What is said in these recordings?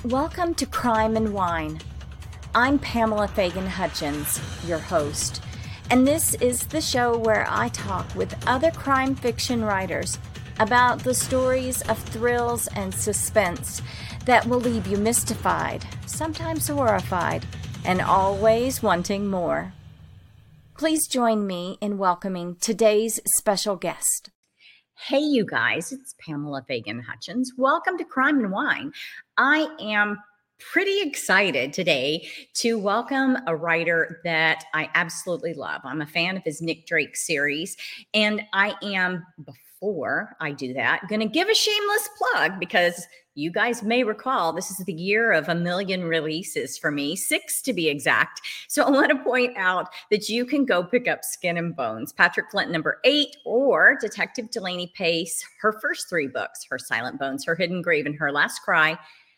Welcome to Crime and Wine. I'm Pamela Fagan Hutchins, your host, and this is the show where I talk with other crime fiction writers about the stories of thrills and suspense that will leave you mystified, sometimes horrified, and always wanting more. Please join me in welcoming today's special guest. Hey, you guys, it's Pamela Fagan Hutchins. Welcome to Crime and Wine. I am pretty excited today to welcome a writer that I absolutely love. I'm a fan of his Nick Drake series, and I am, before I do that, going to give a shameless plug because you guys may recall this is the year of 1 million releases for me, 6 to be exact. So I want to point out that you can go pick up Skin and Bones, Patrick Flint #8, or Detective Delaney Pace, her first 3 books, Her Silent Bones, Her Hidden Grave, and Her Last Cry.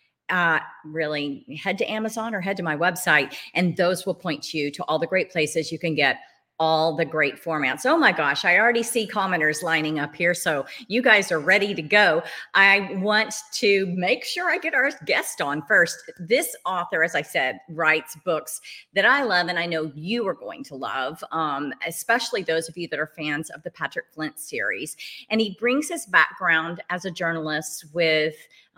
Really head to Amazon or head to my website, and those will point you to all the great places you can get all the great formats. Oh my gosh, I already see commenters lining up here. So you guys are ready to go. I want to make sure I get our guest on first. This author, as I said, writes books that I love and I know you are going to love, especially those of you that are fans of the Patrick Flint series. And he brings his background as a journalist with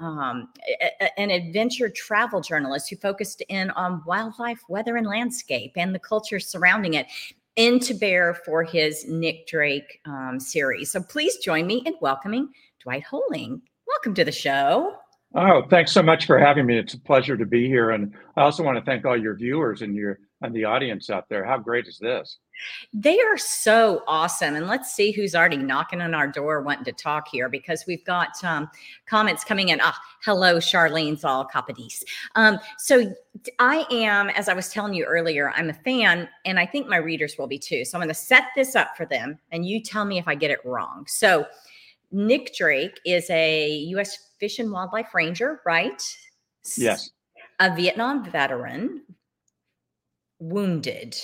an adventure travel journalist who focused in on wildlife, weather, and landscape and the culture surrounding it into bear for his Nick Drake series. So please join me in welcoming Dwight Holing. Welcome to the show. Oh, thanks so much for having me. It's a pleasure to be here. And I also want to thank all your viewers and the audience out there. How great is this? They are so awesome. And let's see who's already knocking on our door wanting to talk here, because we've got comments coming in. Hello, Charlene Zal Capadis. So I am, as I was telling you earlier, I'm a fan, and I think my readers will be too. So I'm going to set this up for them, and you tell me if I get it wrong. So Nick Drake is a U.S. Fish and Wildlife Ranger, right? Yes. A Vietnam veteran, wounded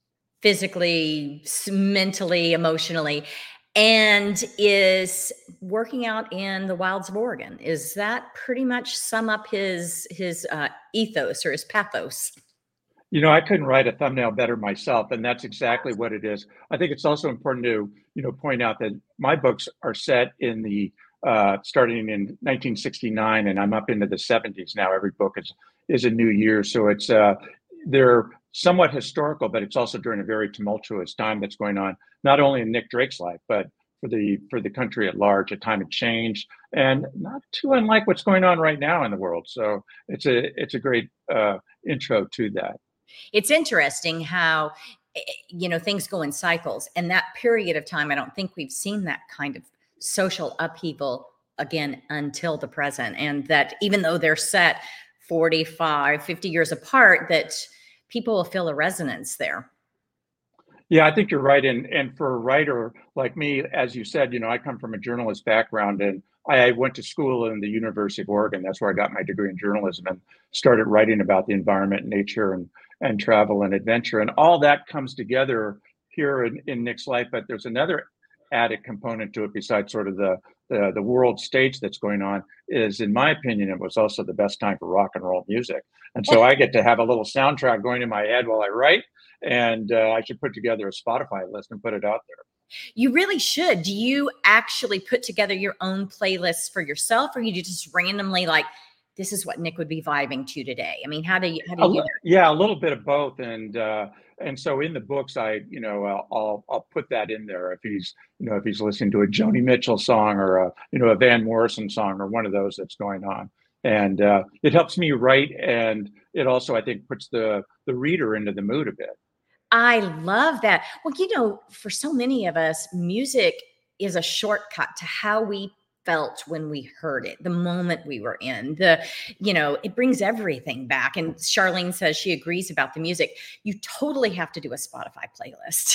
physically, mentally, emotionally, and is working out in the wilds of Oregon. Is that pretty much sum up his ethos or his pathos? You know, I couldn't write a thumbnail better myself, and that's exactly what it is. I think it's also important to, point out that my books are set in the starting in 1969, and I'm up into the 70s now. Every book is a new year, so it's they're somewhat historical, but it's also during a very tumultuous time that's going on, not only in Nick Drake's life, but for the country at large, a time of change, and not too unlike what's going on right now in the world. So it's a great intro to that. It's interesting how things go in cycles, and that period of time, I don't think we've seen that kind of social upheaval again until the present, and that even though they're set 45, 50 years apart, that people will feel a resonance there. Yeah, I think you're right. And for a writer like me, as you said, I come from a journalist background, and I went to school in the University of Oregon. That's where I got my degree in journalism and started writing about the environment, nature, and travel and adventure. And all that comes together here in Nick's life. But there's another added component to it besides sort of the world stage that's going on is, in my opinion, it was also the best time for rock and roll music. And so I get to have a little soundtrack going in my head while I write, and I should put together a Spotify list and put it out there. You really should. Do you actually put together your own playlists for yourself, or you just randomly like, this is what Nick would be vibing to today? I mean, how do you do that? Yeah, a little bit of both. And so in the books, I'll put that in there if he's listening to a Joni Mitchell song or a Van Morrison song or one of those that's going on. And it helps me write, and it also, I think, puts the reader into the mood a bit. I love that. Well, for so many of us, music is a shortcut to how we felt when we heard it, the moment we were in. It brings everything back. And Charlene says she agrees about the music. You totally have to do a Spotify playlist.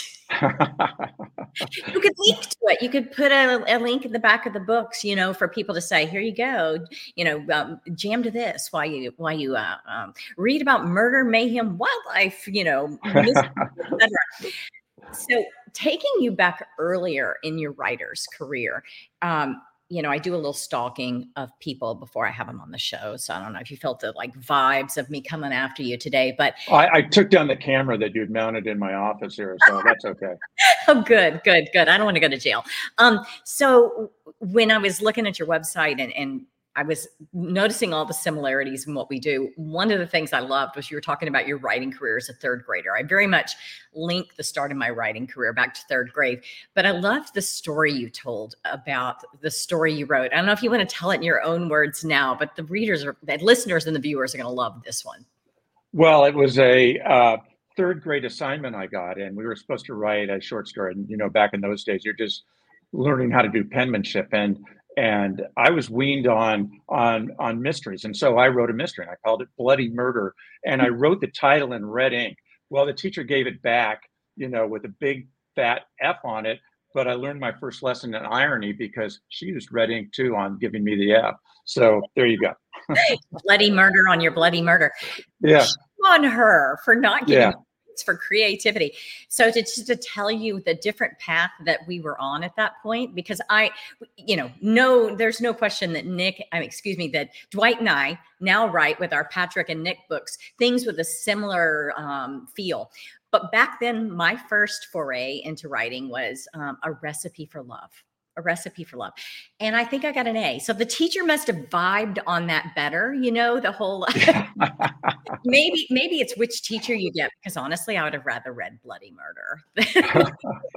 You could link to it. You could put a link in the back of the books, for people to say, here you go, jam to this while you read about murder, mayhem, wildlife, music, etc. So taking you back earlier in your writer's career, I do a little stalking of people before I have them on the show. So I don't know if you felt the like vibes of me coming after you today, but I took down the camera that you'd mounted in my office here, so that's okay. oh, good. I don't want to go to jail. So when I was looking at your website and I was noticing all the similarities in what we do, one of the things I loved was you were talking about your writing career as a third grader. I very much linked the start of my writing career back to third grade, but I loved the story you told about the story you wrote. I don't know if you want to tell it in your own words now, but the listeners and the viewers are going to love this one. Well, it was a third grade assignment I got, and we were supposed to write a short story. And back in those days, you're just learning how to do penmanship, and I was weaned on mysteries, and so I wrote a mystery, and I called it Bloody Murder, and I wrote the title in red ink. Well, the teacher gave it back, with a big fat F on it. But I learned my first lesson in irony because she used red ink too on giving me the F. So there you go. Bloody murder on your bloody murder. Yeah. On her for not giving for creativity. So to tell you the different path that we were on at that point, because there's no question that that Dwight and I now write with our Patrick and Nick books, things with a similar feel. But back then, my first foray into writing was a recipe for love. And I think I got an A. So the teacher must have vibed on that better, the whole, maybe it's which teacher you get, because honestly, I would have rather read Bloody Murder.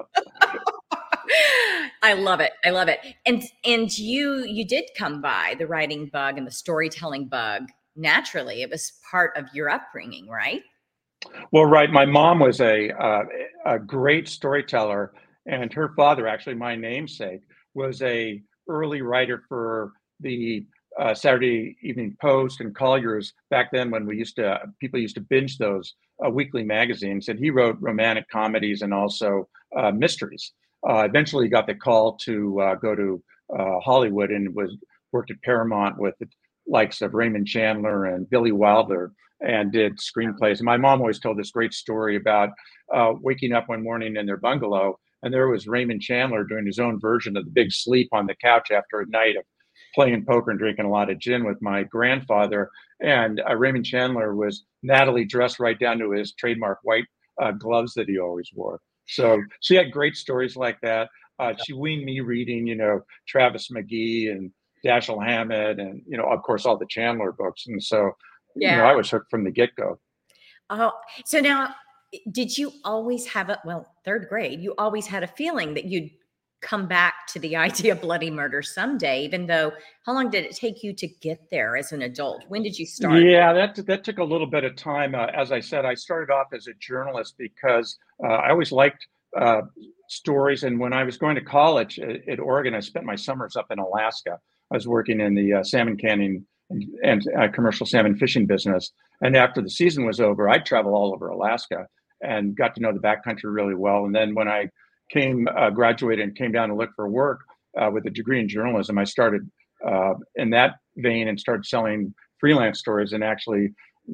I love it. And you did come by the writing bug and the storytelling bug naturally. It was part of your upbringing, right? Well, right. My mom was a great storyteller, and her father, actually my namesake, was a early writer for the Saturday Evening Post and Collier's back then, when people used to binge those weekly magazines. And he wrote romantic comedies and also mysteries. Eventually, he got the call to go to Hollywood and worked at Paramount with the likes of Raymond Chandler and Billy Wilder, and did screenplays. And my mom always told this great story about waking up one morning in their bungalow, and there was Raymond Chandler doing his own version of The Big Sleep on the couch after a night of playing poker and drinking a lot of gin with my grandfather. And Raymond Chandler was Natalie dressed right down to his trademark white gloves that he always wore. So she had great stories like that. She weaned me reading, Travis McGee and Dashiell Hammett, and of course all the Chandler books. And so I was hooked from the get-go. Oh, so now, did you always have third grade, you always had a feeling that you'd come back to the idea of Bloody Murder someday, even though, how long did it take you to get there as an adult? When did you start? Yeah, that took a little bit of time. As I said, I started off as a journalist because I always liked stories. And when I was going to college at Oregon, I spent my summers up in Alaska. I was working in the salmon canning and commercial salmon fishing business. And after the season was over, I'd travel all over Alaska and got to know the backcountry really well. And then when I graduated and came down to look for work with a degree in journalism, I started in that vein and started selling freelance stories, and actually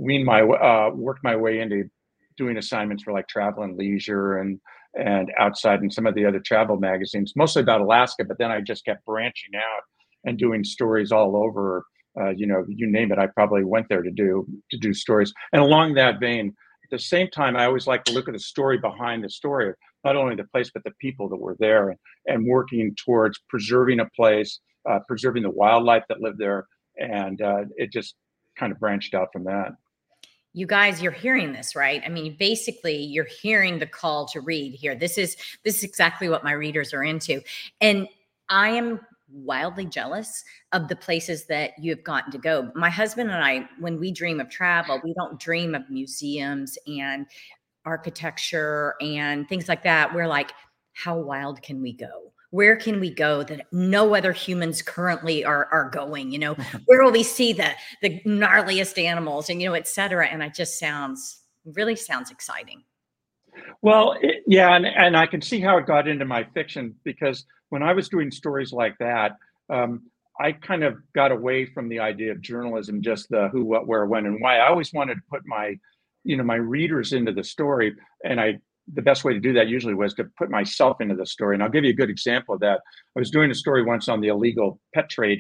worked my way into doing assignments for like Travel and Leisure and Outside and some of the other travel magazines, mostly about Alaska. But then I just kept branching out and doing stories all over. You name it, I probably went there to do stories. And along that vein, at the same time, I always like to look at the story behind the story, not only the place, but the people that were there, and working towards preserving a place, preserving the wildlife that lived there. And it just kind of branched out from that. You guys, you're hearing this, right? I mean, basically, you're hearing the call to read here. This is exactly what my readers are into. And I am wildly jealous of the places that you have gotten to go. My husband and I, when we dream of travel, we don't dream of museums and architecture and things like that. We're like, how wild can we go? Where can we go that no other humans currently are going? Where will we see the gnarliest animals and, et cetera? And it just really sounds exciting. Well, and I can see how it got into my fiction, because when I was doing stories like that, I kind of got away from the idea of journalism, just the who, what, where, when, and why. I always wanted to put my readers into the story, and I the best way to do that usually was to put myself into the story. And I'll give you a good example of that. I was doing a story once on the illegal pet trade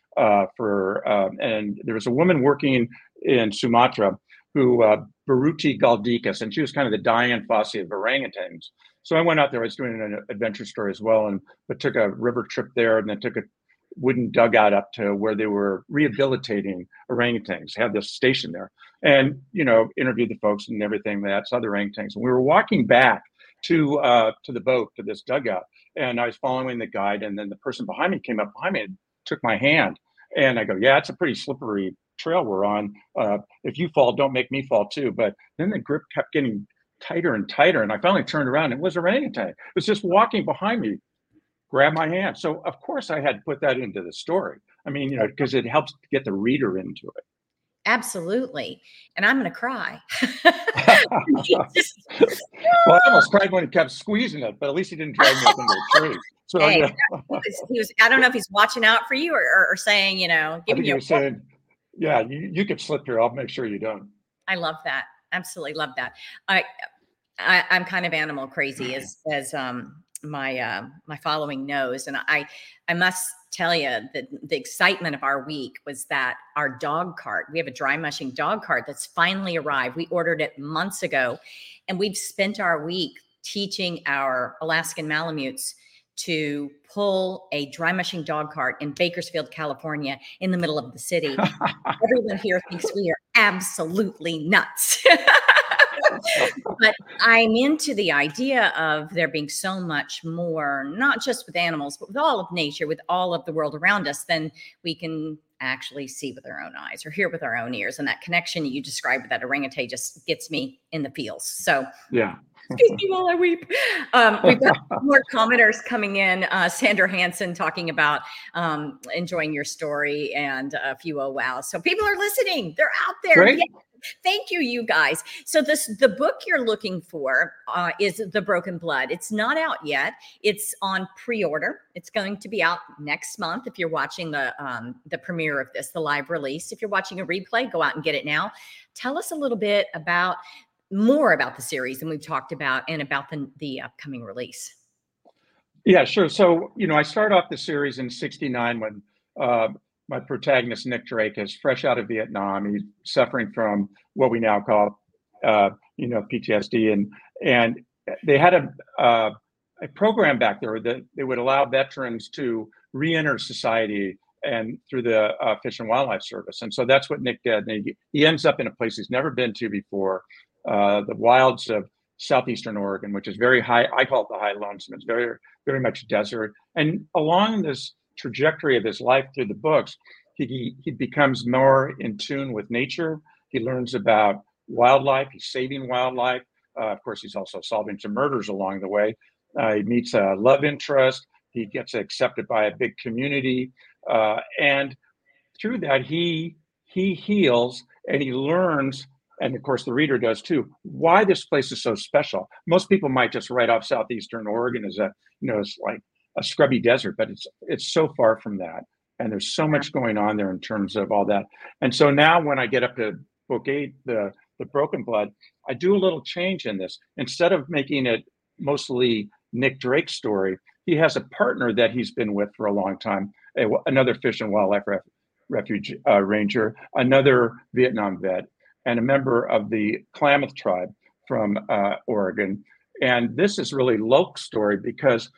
and there was a woman working in Sumatra who, Baruti Galdikas, and she was kind of the Dian Fossey of orangutans. So I went out there, I was doing an adventure story as well, but took a river trip there and then took a wooden dugout up to where they were rehabilitating orangutans, had this station there, and interviewed the folks and everything that saw the orangutans. And we were walking back to the boat, to this dugout, and I was following the guide, and then the person behind me came up behind me and took my hand, and I go, yeah, it's a pretty slippery trail we're on. If you fall, don't make me fall too. But then the grip kept getting tighter and tighter, and I finally turned around, and it was an orangutan. It was just walking behind me, grab my hand. So of course I had to put that into the story. I mean, because it helps get the reader into it. Absolutely. And I'm going to cry. Well, I almost cried when he kept squeezing it, but at least he didn't drag me up into the tree. So hey, he was, I don't know if he's watching out for you or saying, giving you saying, yeah, you could slip here. I'll make sure you don't. I love that. Absolutely love that. I'm kind of animal crazy as my following knows. And I must tell you that the excitement of our week was that our dog cart, we have a dry mushing dog cart that's finally arrived. We ordered it months ago, and we've spent our week teaching our Alaskan Malamutes to pull a dry mushing dog cart in Bakersfield, California, in the middle of the city. Everyone here thinks we are absolutely nuts. But I'm into the idea of there being so much more, not just with animals, but with all of nature, with all of the world around us, than we can actually see with our own eyes or hear with our own ears. And that connection you described with that orangutan just gets me in the feels. So yeah. Excuse me while I weep. We've got more commenters coming in. Sandra Hansen talking about enjoying your story, and a few oh wow. So people are listening. They're out there. Great. Yeah. Thank you, you guys. So the book you're looking for is The Broken Blood. It's not out yet. It's on pre-order. It's going to be out next month. If you're watching the premiere of this, the live release. If you're watching a replay, go out and get it now. Tell us a little bit more about the series than we've talked about, and about the upcoming release. Yeah, sure. So, I started off the series in '69 when my protagonist, Nick Drake, is fresh out of Vietnam. He's suffering from what we now call, PTSD. And they had a program back there that they would allow veterans to re-enter society and through the Fish and Wildlife Service. And so that's what Nick did. And he ends up in a place he's never been to before, the wilds of southeastern Oregon, which is very high. I call it the high lonesome. It's very, very much desert. And along this trajectory of his life through the books, he becomes more in tune with nature. He learns about wildlife. He's saving wildlife. Of course, he's also solving some murders along the way. He meets a love interest. He gets accepted by a big community. And through that, he heals, and he learns, and of course the reader does too, why this place is so special. Most people might just write off southeastern Oregon as it's like a scrubby desert, but it's so far from that. And there's so much going on there in terms of all that. And so now when I get up to book 8, the Broken Blood, I do a little change in this. Instead of making it mostly Nick Drake's story, he has a partner that he's been with for a long time, another Fish and Wildlife Refuge ranger, another Vietnam vet, and a member of the Klamath tribe from Oregon. And this is really Loke's story because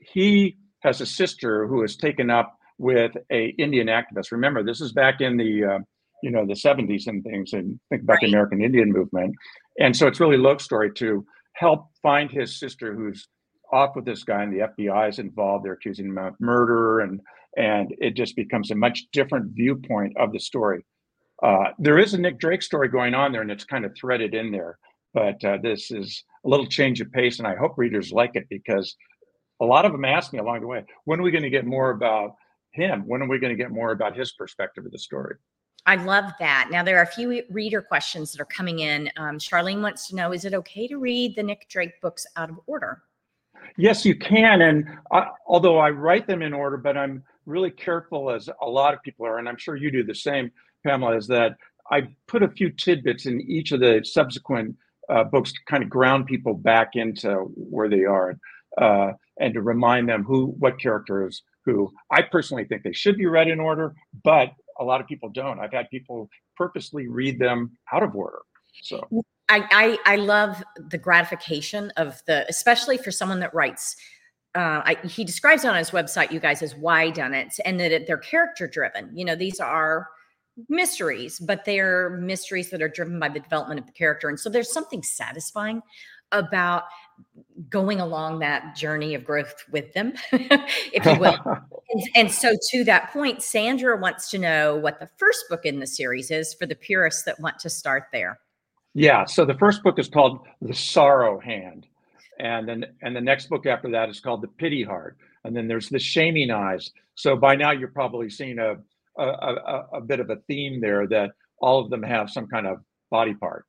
he has a sister who is taken up with a Indian activist. Remember, this is back in the the 70s and things, and think about the American Indian movement. And so it's really Loke's story to help find his sister, who's off with this guy, and the FBI is involved. They're accusing him of murder, and it just becomes a much different viewpoint of the story. There is a Nick Drake story going on there, and it's kind of threaded in there. But this is a little change of pace, and I hope readers like it, because a lot of them ask me along the way, when are we going to get more about him? When are we going to get more about his perspective of the story? I love that. Now, there are a few reader questions that are coming in. Charlene wants to know, is it okay to read the Nick Drake books out of order? Yes, you can. And although I write them in order, but I'm really careful, as a lot of people are, and I'm sure you do the same, Pamela, is that I put a few tidbits in each of the subsequent books to kind of ground people back into where they are, and to remind them what character is who. I personally think they should be read in order, but a lot of people don't. I've had people purposely read them out of order. So I love the gratification of especially for someone that writes. He describes it on his website, you guys, as whodunits, and that they're character driven. These are mysteries, but they're mysteries that are driven by the development of the character. And so there's something satisfying about going along that journey of growth with them, if you will. And so to that point, Sandra wants to know what the first book in the series is for the purists that want to start there. Yeah. So the first book is called The Sorrow Hand. And the next book after that is called The Pity Heart. And then there's The Shaming Eyes. So by now you're probably seeing a bit of a theme there, that all of them have some kind of body part.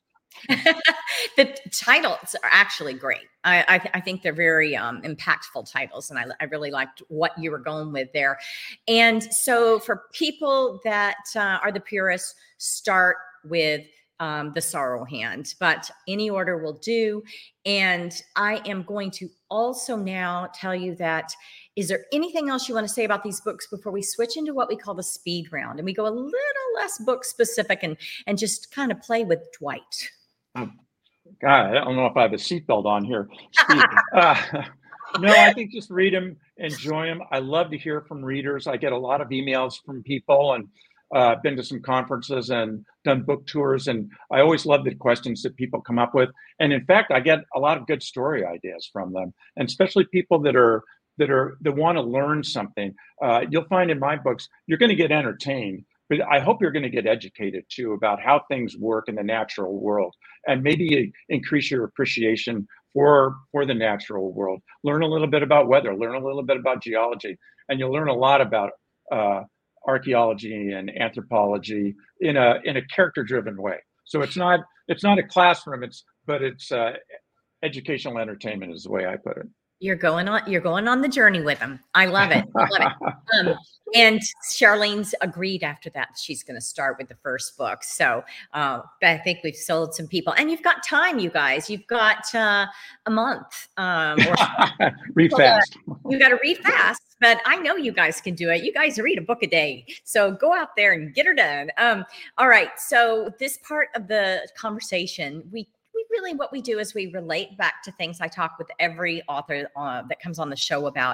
The titles are actually great. I think they're very impactful titles, and I really liked what you were going with there. And so for people that are the purists, start with The Sorrow Hand, but any order will do. And I am going to also now tell you that, is there anything else you want to say about these books before we switch into what we call the speed round, and we go a little less book specific and just kind of play with Dwight? God, I don't know if I have a seatbelt on here. No, I think just read them, enjoy them. I love to hear from readers. I get a lot of emails from people, and I've been to some conferences and done book tours, and I always love the questions that people come up with. And in fact, I get a lot of good story ideas from them, and especially people that want to learn something. You'll find in my books, you're going to get entertained, but I hope you're going to get educated too about how things work in the natural world, and maybe increase your appreciation for the natural world. Learn a little bit about weather, learn a little bit about geology, and you'll learn a lot about archaeology and anthropology in a character-driven way. So it's not a classroom, but it's educational entertainment is the way I put it. You're going on the journey with them. I love it. I love it. And Charlene's agreed after that she's going to start with the first book. So I think we've sold some people, and you've got time, you guys. You've got a month. Read fast. You got to read fast, but I know you guys can do it. You guys read a book a day, so go out there and get her done. All right. So this part of the conversation, we really, what we do is we relate back to things I talk with every author that comes on the show about.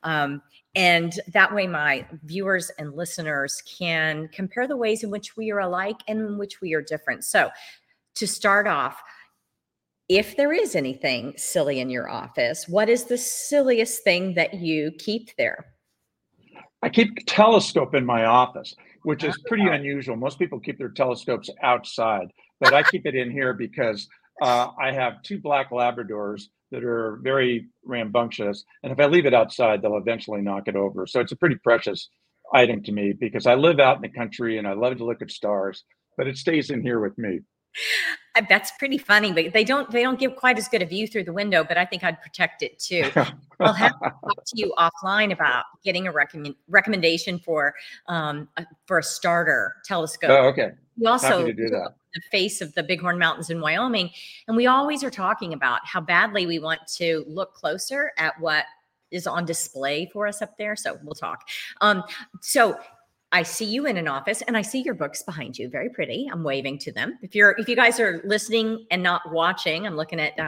And that way my viewers and listeners can compare the ways in which we are alike and in which we are different. So to start off, if there is anything silly in your office, what is the silliest thing that you keep there? I keep a telescope in my office, which is pretty unusual. Most people keep their telescopes outside, but I keep it in here because I have 2 black Labradors that are very rambunctious. And if I leave it outside, they'll eventually knock it over. So it's a pretty precious item to me because I live out in the country and I love to look at stars, but it stays in here with me. That's pretty funny, but they don't give quite as good a view through the window, but I think I'd protect it too. I'll have to talk to you offline about getting a recommendation for a starter telescope. Oh, okay. We also Happy to do that. The face of the Bighorn Mountains in Wyoming, and we always are talking about how badly we want to look closer at what is on display for us up there. So we'll talk. So I see you in an office, and I see your books behind you. Very pretty. I'm waving to them. If you guys are listening and not watching, I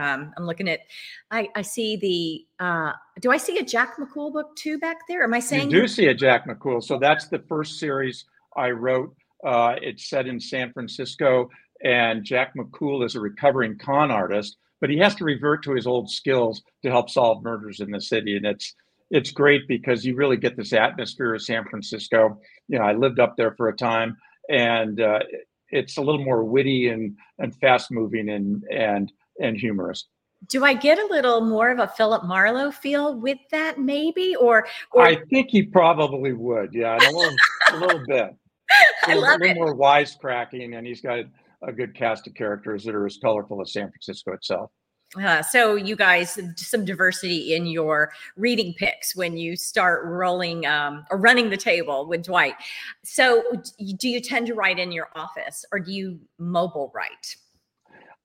see do I see a Jack McCool book too back there? Am I saying you do see a Jack McCool? So that's the first series I wrote. It's set in San Francisco, and Jack McCool is a recovering con artist, but he has to revert to his old skills to help solve murders in the city. And it's great because you really get this atmosphere of San Francisco. I lived up there for a time, and it's a little more witty and fast moving and humorous. Do I get a little more of a Philip Marlowe feel with that, maybe? Or I think he probably would. Yeah, a little bit. I love it. A little more wisecracking, and he's got a good cast of characters that are as colorful as San Francisco itself. So you guys, some diversity in your reading picks when you start rolling or running the table with Dwight. So do you tend to write in your office, or do you mobile write?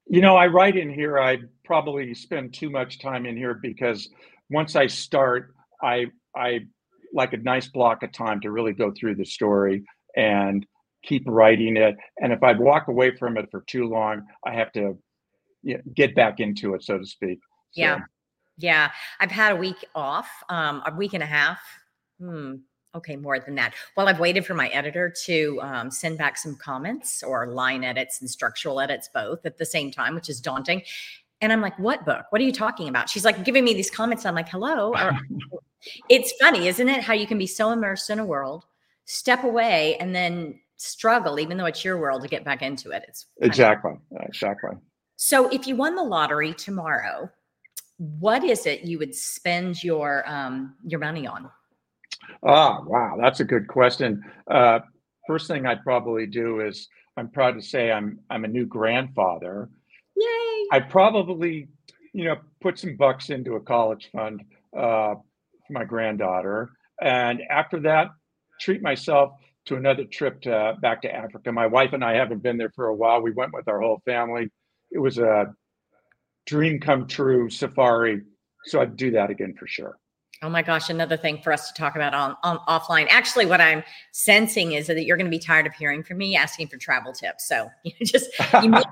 I write in here. I probably spend too much time in here because once I start, I like a nice block of time to really go through the story and keep writing it. And if I walk away from it for too long, I have to get back into it, so to speak. Yeah. So Yeah. I've had a week off, a week and a half. Okay, more than that. Well, I've waited for my editor to send back some comments or line edits and structural edits both at the same time, which is daunting. And I'm like, what book? What are you talking about? She's like giving me these comments. And I'm like, hello. It's funny, isn't it? How you can be so immersed in a world, step away, and then struggle, even though it's your world, to get back into it. It's exactly. So if you won the lottery tomorrow, what is it you would spend your money on? Wow, that's a good question. First thing I'd probably do is, I'm proud to say I'm a new grandfather. Yay! I probably, put some bucks into a college fund for my granddaughter, and after that, treat myself to another trip back to Africa. My wife and I haven't been there for a while. We went with our whole family. It was a dream come true safari, so I'd do that again for sure. Oh my gosh, another thing for us to talk about on offline. Actually, what I'm sensing is that you're going to be tired of hearing from me asking for travel tips. So you may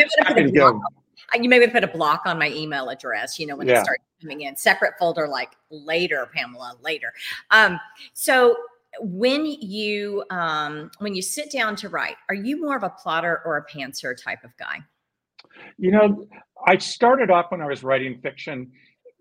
have put a block on my email address, when it starts coming in. Separate folder like later, Pamela, later. So when you sit down to write, are you more of a plotter or a pantser type of guy? I started off when I was writing fiction,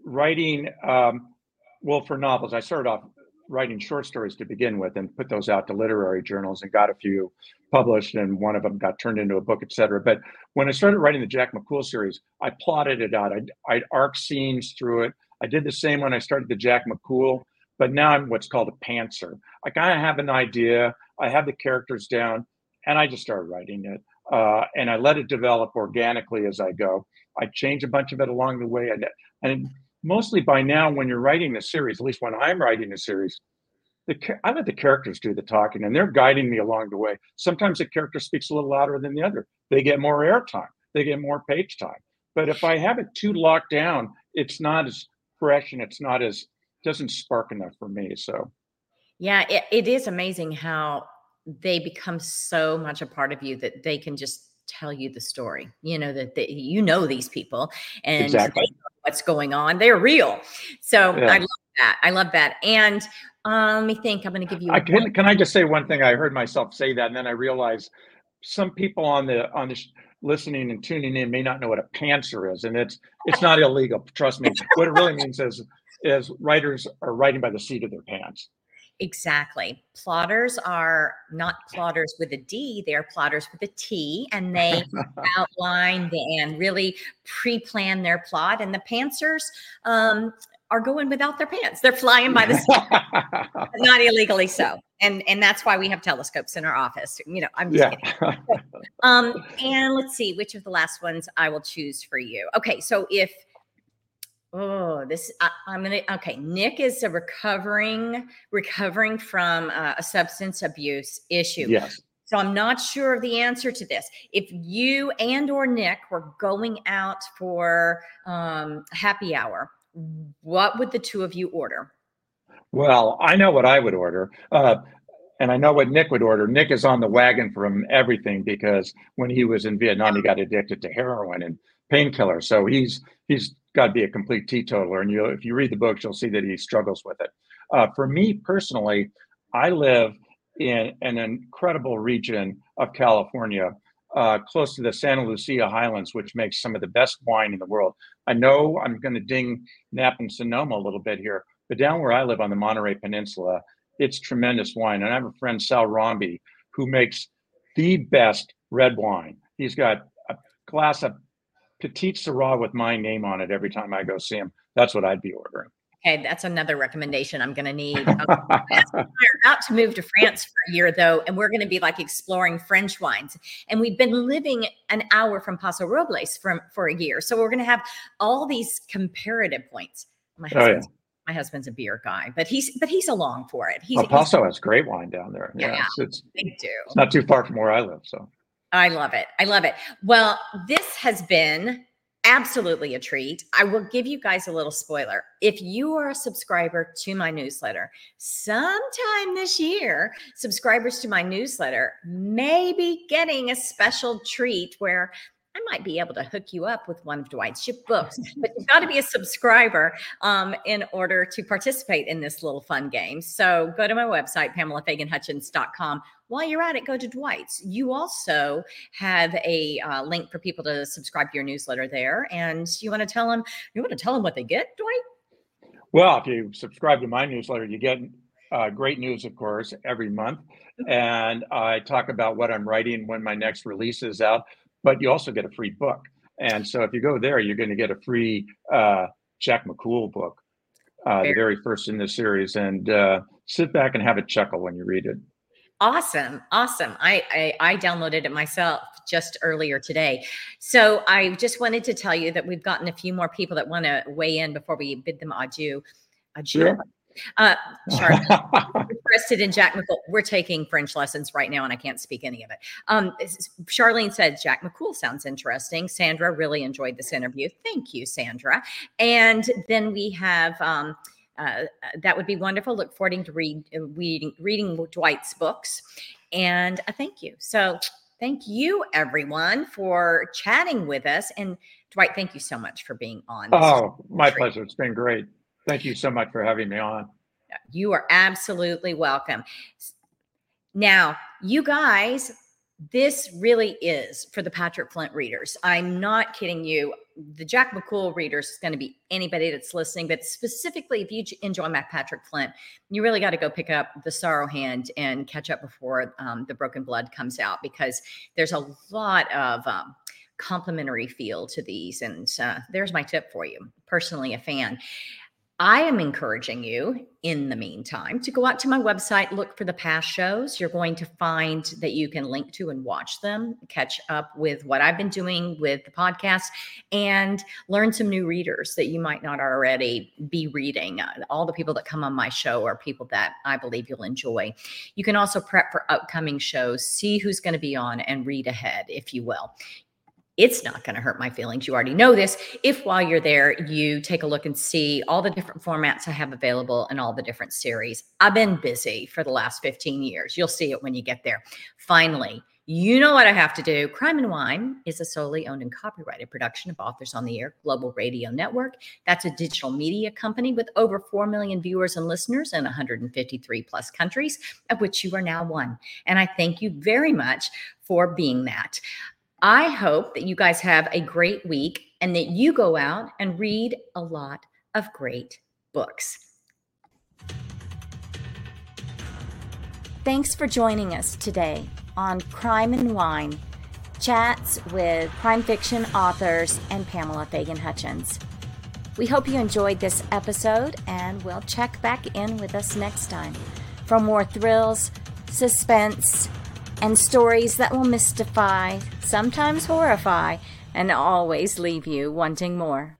for novels. I started off writing short stories to begin with and put those out to literary journals and got a few published, and one of them got turned into a book, etc. But when I started writing the Jack McCool series, I plotted it out. I'd arc scenes through it. I did the same when I started the Jack McCool, but now I'm what's called a pantser. I kind of have an idea, I have the characters down, and I just start writing it. And I let it develop organically as I go. I change a bunch of it along the way. And mostly by now, when you're writing a series, at least when I'm writing a series, I let the characters do the talking, and they're guiding me along the way. Sometimes a character speaks a little louder than the other. They get more airtime. They get more page time. But if I have it too locked down, it's not as fresh, and doesn't spark enough for me. So, yeah, it is amazing how they become so much a part of you that they can just tell you the story, that these people and exactly. They know what's going on. They're real. So yeah. I love that. And let me think. I'm going to give you. Can I just say one thing? I heard myself say that, and then I realized some people on the listening and tuning in may not know what a pantser is, and it's not illegal. Trust me. What it really means is writers are writing by the seat of their pants. Exactly. Plotters are not plotters with a D, they're plotters with a T, and they outline and really pre-plan their plot. And the pantsers are going without their pants. They're flying by the seat, not illegally so. And that's why we have telescopes in our office. I'm just kidding. And let's see which of the last ones I will choose for you. Okay, so if Nick is recovering from a substance abuse issue. Yes. So I'm not sure of the answer to this. If you and or Nick were going out for happy hour, what would the two of you order? Well, I know what I would order. And I know what Nick would order. Nick is on the wagon from everything because when he was in Vietnam, he got addicted to heroin and painkillers. So he's got to be a complete teetotaler. And if you read the books, you'll see that he struggles with it. For me personally, I live in an incredible region of California, close to the Santa Lucia Highlands, which makes some of the best wine in the world. I know I'm going to ding Napa and Sonoma a little bit here, but down where I live on the Monterey Peninsula, it's tremendous wine. And I have a friend, Sal Romby, who makes the best red wine. He's got a glass of Petite Syrah with my name on it every time I go see him. That's what I'd be ordering. Okay, that's another recommendation I'm going to need. We're about to move to France for a year, though, and we're going to be exploring French wines. And we've been living an hour from Paso Robles for a year, so we're going to have all these comparative points. My husband's a beer guy, but he's along for it. Paso has great wine down there. Yeah, they do. It's not too far from where I live, so. I love it. I love it. Well, this has been absolutely a treat. I will give you guys a little spoiler. If you are a subscriber to my newsletter, sometime this year, subscribers to my newsletter may be getting a special treat where I might be able to hook you up with one of Dwight's books, but you've got to be a subscriber in order to participate in this little fun game. So go to my website, PamelaFaganHutchins.com. While you're at it, go to Dwight's. You also have a link for people to subscribe to your newsletter there. And you want to tell them what they get, Dwight? Well, if you subscribe to my newsletter, you get great news, of course, every month. And I talk about what I'm writing when my next release is out. But you also get a free book. And so if you go there, you're going to get a free Jack McCool book, the very first in this series. And sit back and have a chuckle when you read it. Awesome. Awesome. I downloaded it myself just earlier today. So I just wanted to tell you that we've gotten a few more people that want to weigh in before we bid them adieu. Adieu. Yeah. Charlotte, interested in Jack McCool. We're taking French lessons right now, and I can't speak any of it. Charlene said Jack McCool sounds interesting. Sandra really enjoyed this interview. Thank you, Sandra. And then we have that would be wonderful. Look forward to reading Dwight's books, and a thank you. So thank you, everyone, for chatting with us. And Dwight, thank you so much for being on. Oh, my pleasure. It's been great. Thank you so much for having me on. You are absolutely welcome. Now, you guys, this really is for the Patrick Flint readers. I'm not kidding you. The Jack McCool readers is going to be anybody that's listening, but specifically if you enjoy my Patrick Flint, you really got to go pick up The Sorrow Hand and catch up before The Broken Blood comes out, because there's a lot of complimentary feel to these. And there's my tip for you. Personally, a fan. I am encouraging you, in the meantime, to go out to my website, look for the past shows. You're going to find that you can link to and watch them, catch up with what I've been doing with the podcast, and learn some new readers that you might not already be reading. All the people that come on my show are people that I believe you'll enjoy. You can also prep for upcoming shows, see who's going to be on, and read ahead, if you will. It's not going to hurt my feelings. You already know this. If while you're there, you take a look and see all the different formats I have available and all the different series. I've been busy for the last 15 years. You'll see it when you get there. Finally, you know what I have to do. Crime and Wine is a solely owned and copyrighted production of Authors on the Air Global Radio Network. That's a digital media company with over 4 million viewers and listeners in 153 plus countries, of which you are now one. And I thank you very much for being that. I hope that you guys have a great week and that you go out and read a lot of great books. Thanks for joining us today on Crime and Wine, chats with crime fiction authors and Pamela Fagan Hutchins. We hope you enjoyed this episode, and we'll check back in with us next time for more thrills, suspense, and stories that will mystify, sometimes horrify, and always leave you wanting more.